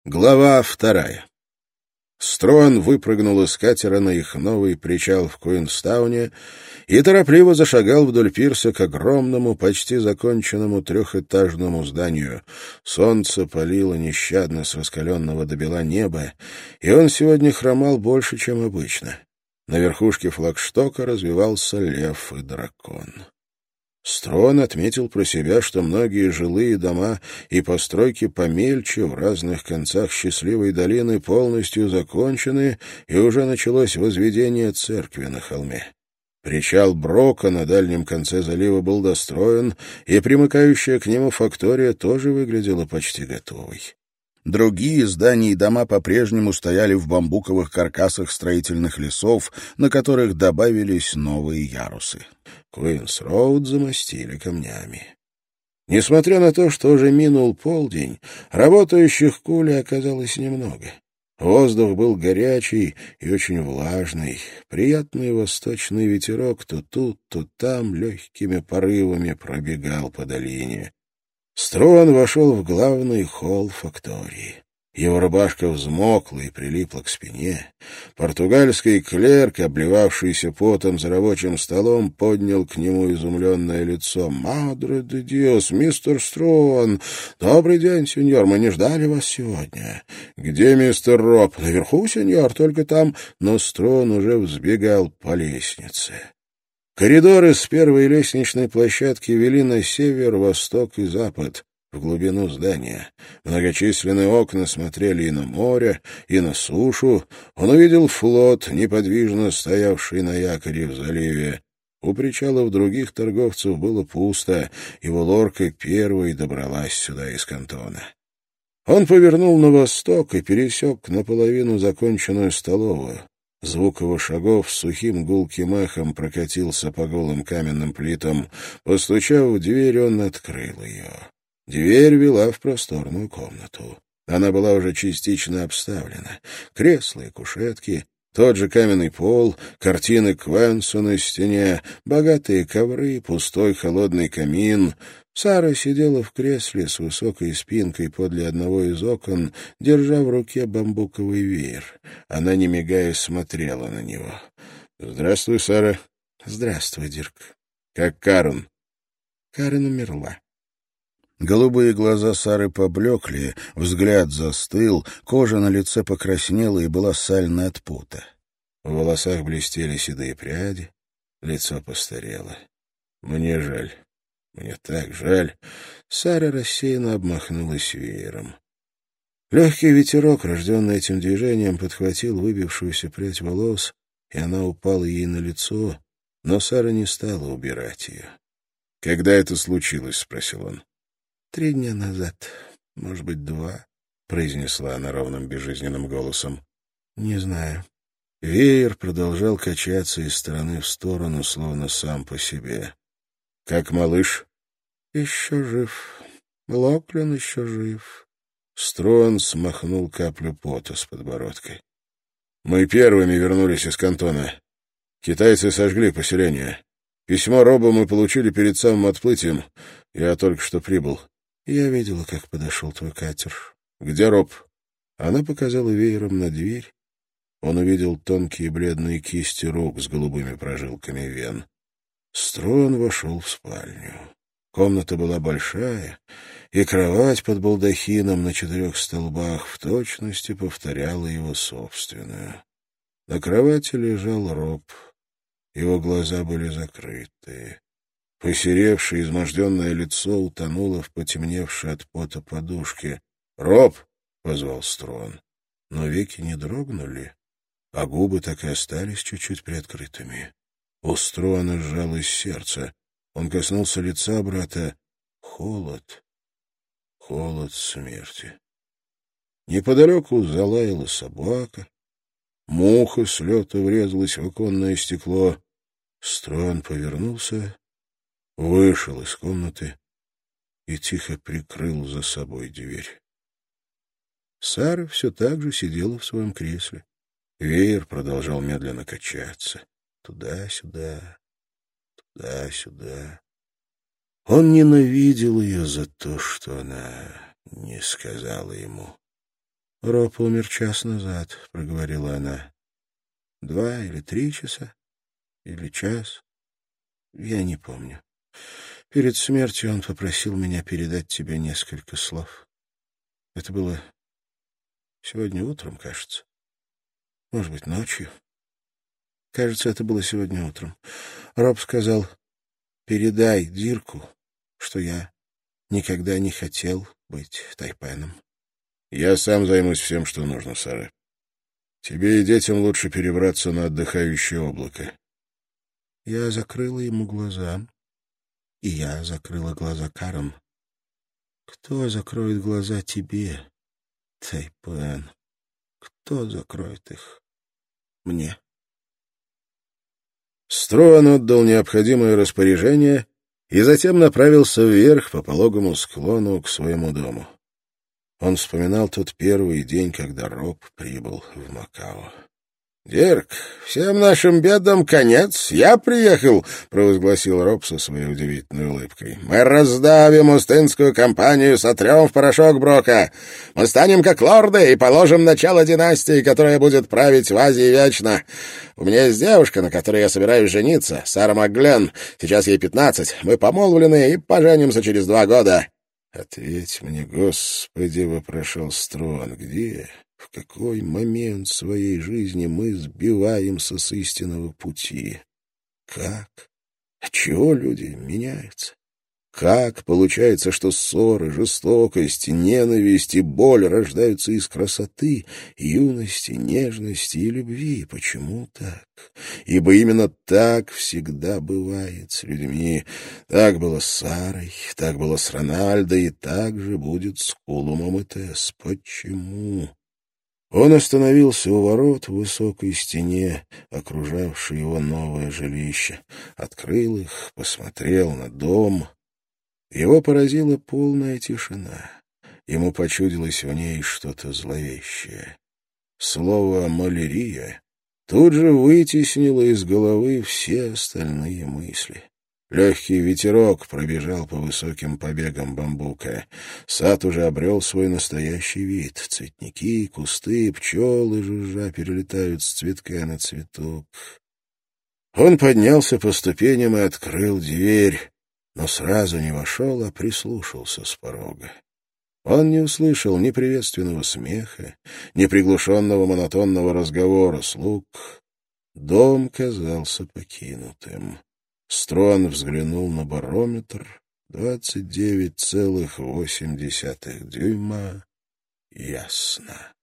Глава 2. Строн выпрыгнул из катера на их новый причал в Куинстауне и торопливо зашагал вдоль пирса к огромному, почти законченному трехэтажному зданию. Солнце палило нещадно с раскаленного до бела неба, и он сегодня хромал больше, чем обычно. На верхушке флагштока развивался лев и дракон. Строн отметил про себя, что многие жилые дома и постройки помельче в разных концах счастливой долины полностью закончены, и уже началось возведение церкви на холме. Причал Брока на дальнем конце залива был достроен, и примыкающая к нему фактория тоже выглядела почти готовой. Другие здания и дома по-прежнему стояли в бамбуковых каркасах строительных лесов, на которых добавились новые ярусы. Куинс-Роуд замостили камнями. Несмотря на то, что уже минул полдень, работающих кулей оказалось немного. Воздух был горячий и очень влажный. Приятный восточный ветерок то тут, то там легкими порывами пробегал по долине. Строн вошел в главный холл фактории. Его рубашка взмокла и прилипла к спине. Португальский клерк, обливавшийся потом за рабочим столом, поднял к нему изумленное лицо. «Мадре де Диос, мистер Строн! Добрый день, сеньор, мы не ждали вас сегодня». «Где мистер Роб?» «Наверху, сеньор, только там». Но Строн уже взбегал по лестнице. Коридоры с первой лестничной площадки вели на север, восток и запад, в глубину здания. Многочисленные окна смотрели и на море, и на сушу. Он увидел флот, неподвижно стоявший на якоре в заливе. У причалов других торговцев было пусто, его лорка первой добралась сюда из Кантона. Он повернул на восток и пересек наполовину законченную столовую. Звук его шагов с сухим гулким эхом прокатился по голым каменным плитам. Постучав в дверь, он открыл ее. Дверь вела в просторную комнату. Она была уже частично обставлена. Кресла и кушетки, тот же каменный пол, картины Квенсу на стене, богатые ковры, пустой холодный камин. Сара сидела в кресле с высокой спинкой подле одного из окон, держа в руке бамбуковый веер. Она, не мигая, смотрела на него. «Здравствуй, Сара». «Здравствуй, Дирк». «Как Карен?» «Карен умерла». Голубые глаза Сары поблекли, взгляд застыл, кожа на лице покраснела и была сальна от пота. В волосах блестели седые пряди, лицо постарело. «Мне жаль. Мне так жаль». Сара рассеянно обмахнулась веером. Легкий ветерок, рожденный этим движением, подхватил выбившуюся прядь волос, и она упала ей на лицо, но Сара не стала убирать ее. «Когда это случилось?» — спросил он. 3 дня назад, может быть, 2, — произнесла она ровным безжизненным голосом. — Не знаю. Веер продолжал качаться из стороны в сторону, словно сам по себе. — Как малыш? — Еще жив. Локлин еще жив. Строн смахнул каплю пота с подбородка. — Мы первыми вернулись из Кантона. Китайцы сожгли поселение. Письмо Роба мы получили перед самым отплытием. Я только что прибыл. Я видела, как подошел твой катер. Где Роб? Она показала веером на дверь. Он увидел тонкие бледные кисти рук с голубыми прожилками вен. Строн вошел в спальню. Комната была большая, и кровать под балдахином на 4 столбах в точности повторяла его собственную. На кровати лежал Роб. Его глаза были закрыты. Посеревшее, изможденное лицо утонуло в потемневшей от пота подушке. «Роб!» — позвал Строн. Но веки не дрогнули, а губы так и остались чуть-чуть приоткрытыми. У Строна сжалось сердце. Он коснулся лица брата. Холод. Холод смерти. Неподалеку залаяла собака. Муха с лета врезалась в оконное стекло. Строн повернулся, вышел из комнаты и тихо прикрыл за собой дверь. Сара все так же сидела в своем кресле. Веер продолжал медленно качаться. Туда-сюда, туда-сюда. Он ненавидел ее за то, что она не сказала ему. Роб умер час назад, — проговорила она. 2 или 3 часа, или час, я не помню. Перед смертью он попросил меня передать тебе несколько слов. Это было сегодня утром, кажется. Может быть, ночью. Кажется, это было сегодня утром. Роб сказал: передай Дирку, что я никогда не хотел быть Тайпеном. Я сам займусь всем, что нужно, Сара. Тебе и детям лучше перебраться на отдыхающее облако. Я закрыла ему глаза, и я закрыла глаза Карен. Кто закроет глаза тебе, Тайпен? Кто закроет их? Мне. Струан отдал необходимое распоряжение и затем направился вверх по пологому склону к своему дому. Он вспоминал тот первый день, когда Роб прибыл в Макао. «Дирк, всем нашим бедам конец. Я приехал», — провозгласил Роб со своей удивительной улыбкой. «Мы раздавим Устинскую компанию, сотрем в порошок Брока. Мы станем как лорды и положим начало династии, которая будет править в Азии вечно. У меня есть девушка, на которой я собираюсь жениться, Сара МакГленн. Сейчас ей 15. Мы помолвлены и поженимся через 2 года». «Ответь мне, Господи», — вопрошал Струан, — «где, в какой момент своей жизни мы сбиваемся с истинного пути? Как? Отчего люди меняются? Как получается, что ссоры, жестокость, ненависть и боль рождаются из красоты, юности, нежности и любви? Почему так? Ибо именно так всегда бывает с людьми. Так было с Сарой, так было с Рональдо, и так же будет с Кулумом и Тесс. Почему?» Он остановился у ворот в высокой стене, окружавшей его новое жилище, открыл их, посмотрел на дом. Его поразила полная тишина. Ему почудилось в ней что-то зловещее. Слово «малярия» тут же вытеснило из головы все остальные мысли. Легкий ветерок пробежал по высоким побегам бамбука. Сад уже обрел свой настоящий вид. Цветники, кусты, пчелы жужжа перелетают с цветка на цветок. Он поднялся по ступеням и открыл дверь, но сразу не вошел, а прислушался с порога. Он не услышал ни приветственного смеха, ни приглушенного монотонного разговора слуг. Дом казался покинутым. Струан взглянул на барометр. 29,8 дюйма. Ясно.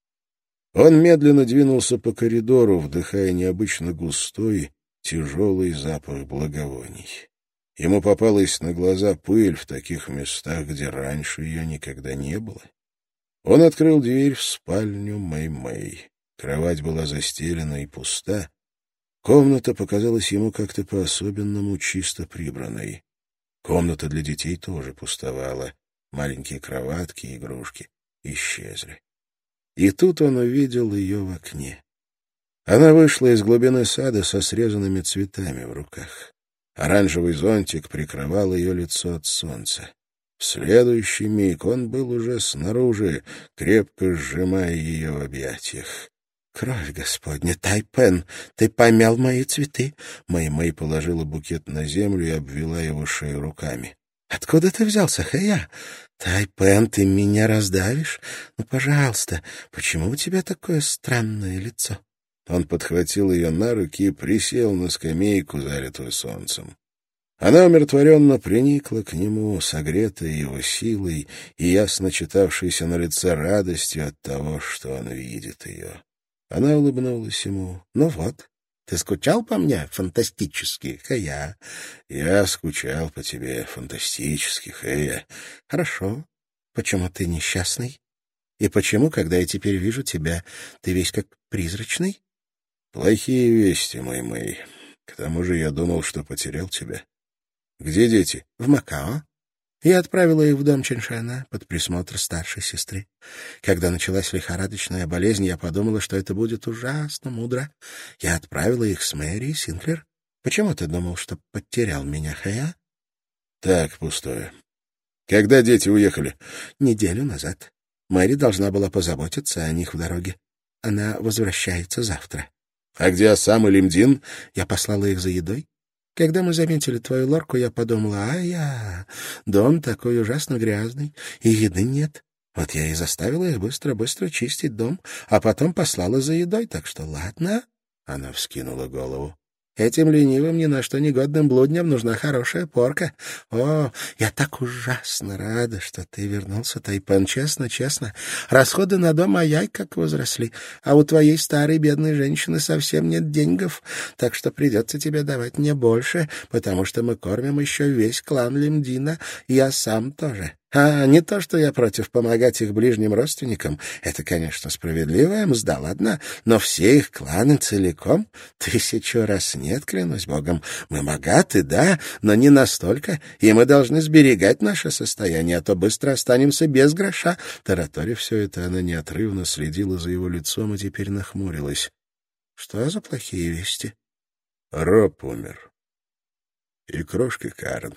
Он медленно двинулся по коридору, вдыхая необычно густой, тяжелый запах благовоний. Ему попалась на глаза пыль в таких местах, где раньше ее никогда не было. Он открыл дверь в спальню Мэй-Мэй. Кровать была застелена и пуста. Комната показалась ему как-то по-особенному чисто прибранной. Комната для детей тоже пустовала. Маленькие кроватки и игрушки исчезли. И тут он увидел ее в окне. Она вышла из глубины сада со срезанными цветами в руках. Оранжевый зонтик прикрывал ее лицо от солнца. В следующий миг он был уже снаружи, крепко сжимая ее в объятиях. «Кровь Господня, Тайпен, ты помял мои цветы!» Мэй-Мэй положила букет на землю и обвела его шею руками. «Откуда ты взялся, Хэя? Тайпен, ты меня раздавишь? Ну, пожалуйста, почему у тебя такое странное лицо?» Он подхватил ее на руки и присел на скамейку, залитую солнцем. Она умиротворенно приникла к нему, согретая его силой и ясно читавшейся на лице радостью от того, что он видит ее. Она улыбнулась ему. «Ну вот, ты скучал по мне фантастически, Хэя?» «Я скучал по тебе фантастически, Хэя». «Хорошо. Почему ты несчастный? И почему, когда я теперь вижу тебя, ты весь как призрачный?» «Плохие вести, Мэй-Мэй. К тому же я думал, что потерял тебя. Где дети?» «В Макао. Я отправила их в дом Чэньшэна под присмотр старшей сестры. Когда началась лихорадочная болезнь, я подумала, что это будет ужасно мудро. Я отправила их с Мэри Синклер. Почему ты думал, что потерял меня, Хэя?» «Так, пустое. Когда дети уехали?» «Неделю назад. Мэри должна была позаботиться о них в дороге. Она возвращается завтра. А где Асам и Лимдин? Я послала их за едой. Когда мы заметили твою лорку, я подумала, дом такой ужасно грязный, и еды нет. Вот я и заставила их быстро-быстро чистить дом, а потом послала за едой, так что ладно. Она вскинула голову. Этим ленивым, ни на что негодным блудням нужна хорошая порка. О, я так ужасно рада, что ты вернулся, Тайпен, честно, честно. Расходы на дом ай-яй как возросли, а у твоей старой бедной женщины совсем нет деньгов, так что придется тебе давать мне больше, потому что мы кормим еще весь клан Лимдина, и я сам тоже. Не то, что я против помогать их ближним родственникам. Это, конечно, справедливая мзда, ладно? Но все их кланы целиком 1000 раз нет, клянусь богом. Мы богаты, да, но не настолько, и мы должны сберегать наше состояние, а то быстро останемся без гроша. Тараторив все это, она неотрывно следила за его лицом и теперь нахмурилась. Что за плохие вести? Роб умер. И крошка Карен.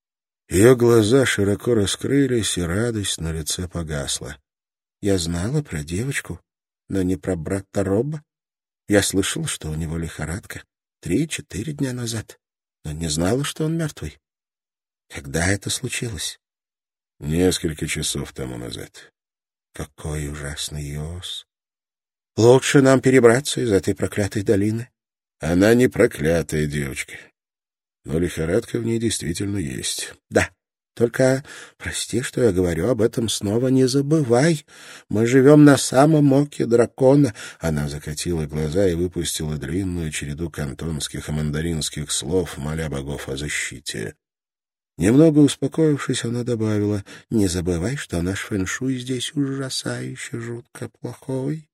Ее глаза широко раскрылись, и радость на лице погасла. Я знала про девочку, но не про брата Роба. Я слышала, что у него лихорадка 3-4 дня назад, но не знала, что он мертвый. Когда это случилось? Несколько часов тому назад. Какой ужасный Йос. Лучше нам перебраться из этой проклятой долины. Она не проклятая девочка. Но лихорадка в ней действительно есть. Да, только, прости, что я говорю об этом снова, не забывай. Мы живем на самом оке дракона. Она закатила глаза и выпустила длинную череду кантонских и мандаринских слов, моля богов о защите. Немного успокоившись, она добавила, не забывай, что наш фэншуй здесь ужасающе жутко плохой.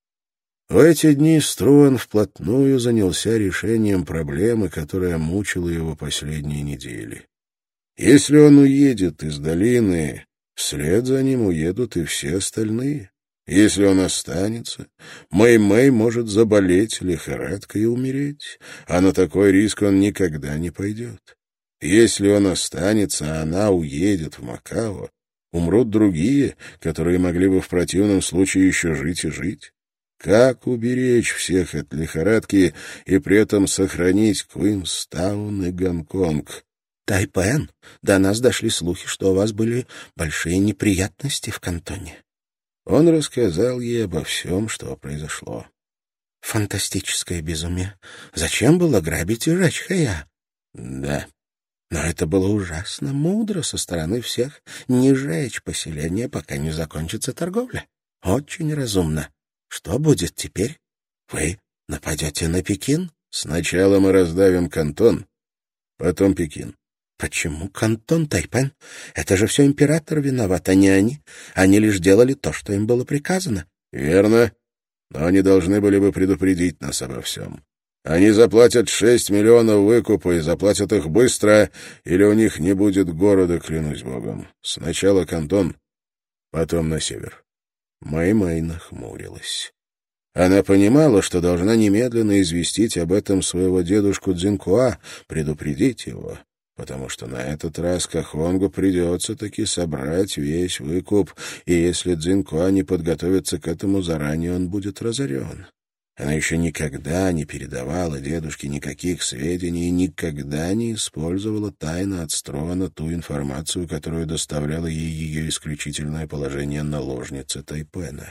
В эти дни Струан вплотную занялся решением проблемы, которая мучила его последние недели. Если он уедет из долины, вслед за ним уедут и все остальные. Если он останется, Мэй-Мэй может заболеть лихорадкой и умереть, а на такой риск он никогда не пойдет. Если он останется, а она уедет в Макао, умрут другие, которые могли бы в противном случае еще жить и жить. Как уберечь всех от лихорадки и при этом сохранить Квинстаун и Гонконг? Тайпен, до нас дошли слухи, что у вас были большие неприятности в Кантоне. Он рассказал ей обо всем, что произошло. Фантастическое безумие. Зачем было грабить и жечь Хэя? Да. Но это было ужасно мудро со стороны всех не жечь поселение, пока не закончится торговля. Очень разумно. Что будет теперь? Вы нападете на Пекин? Сначала мы раздавим Кантон, потом Пекин. Почему Кантон, Тайпен? Это же все император виноват, а не они. Они лишь делали то, что им было приказано. Верно, но они должны были бы предупредить нас обо всем. Они заплатят 6 миллионов выкупа и заплатят их быстро, или у них не будет города, клянусь богом. Сначала Кантон, потом на север. Мэй-Мэй нахмурилась. Она понимала, что должна немедленно известить об этом своего дедушку Цзиньхуа, предупредить его, потому что на этот раз Кахонгу придется таки собрать весь выкуп, и если Цзиньхуа не подготовится к этому заранее, он будет разорен. Она еще никогда не передавала дедушке никаких сведений и никогда не использовала тайно от Струана ту информацию, которую доставляло ей ее исключительное положение наложницы Тайпена.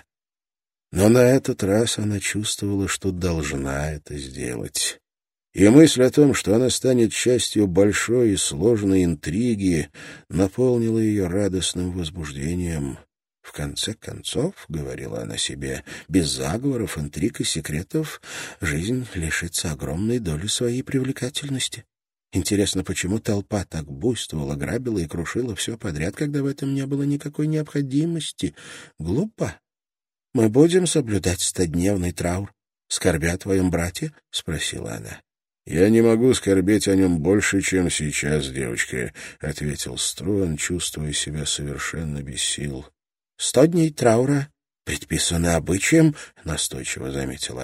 Но на этот раз она чувствовала, что должна это сделать. И мысль о том, что она станет частью большой и сложной интриги, наполнила ее радостным возбуждением. В конце концов, — говорила она себе, — без заговоров, интриг и секретов жизнь лишится огромной доли своей привлекательности. Интересно, почему толпа так буйствовала, грабила и крушила все подряд, когда в этом не было никакой необходимости? Глупо. Мы будем соблюдать 100-дневный траур, скорбя о твоем брате? — спросила она. — Я не могу скорбеть о нем больше, чем сейчас, девочка, — ответил Струан, чувствуя себя совершенно без сил. 100 дней траура предписаны обычаем, — настойчиво заметила она.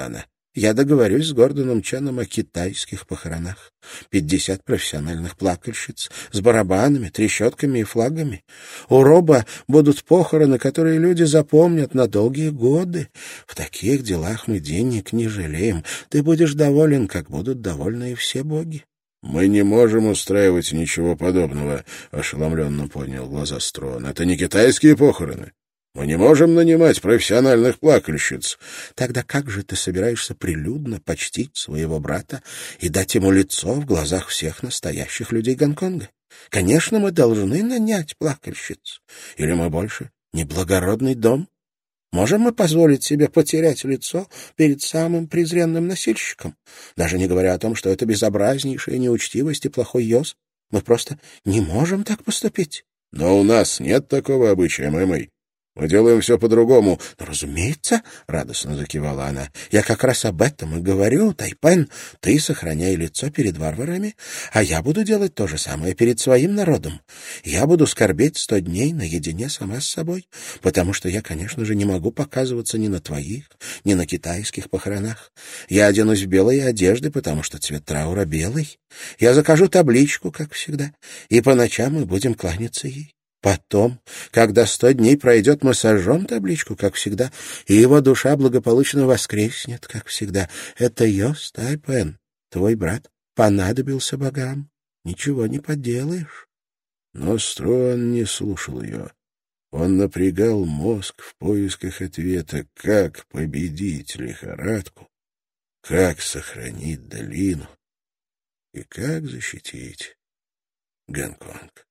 Я договорюсь с Гордоном Ченом о китайских похоронах. 50 профессиональных плакальщиц с барабанами, трещотками и флагами. У Роба будут похороны, которые люди запомнят на долгие годы. В таких делах мы денег не жалеем. Ты будешь доволен, как будут довольны и все боги. — Мы не можем устраивать ничего подобного, — ошеломленно поднял глаза Строн. — Это не китайские похороны. Мы не можем нанимать профессиональных плакальщиц. Тогда как же ты собираешься прилюдно почтить своего брата и дать ему лицо в глазах всех настоящих людей Гонконга? Конечно, мы должны нанять плакальщиц. Или мы больше не благородный дом? Можем мы позволить себе потерять лицо перед самым презренным носильщиком? Даже не говоря о том, что это безобразнейшая неучтивость и плохой ёз. Мы просто не можем так поступить. Но у нас нет такого обычая, Мэй-Мэй. Мы делаем все по-другому. — Разумеется, — радостно закивала она, — я как раз об этом и говорю, Тайпен. Ты сохраняй лицо перед варварами, а я буду делать то же самое перед своим народом. Я буду скорбеть 100 дней наедине сама с собой, потому что я, конечно же, не могу показываться ни на твоих, ни на китайских похоронах. Я оденусь в белые одежды, потому что цвет траура белый. Я закажу табличку, как всегда, и по ночам мы будем кланяться ей. Потом, когда 100 дней пройдет, мы сожжем табличку, как всегда, и его душа благополучно воскреснет, как всегда. Это Йос Тайпен, твой брат, понадобился богам. Ничего не поделаешь. Но Строн не слушал ее. Он напрягал мозг в поисках ответа, как победить лихорадку, как сохранить долину и как защитить Гонконг.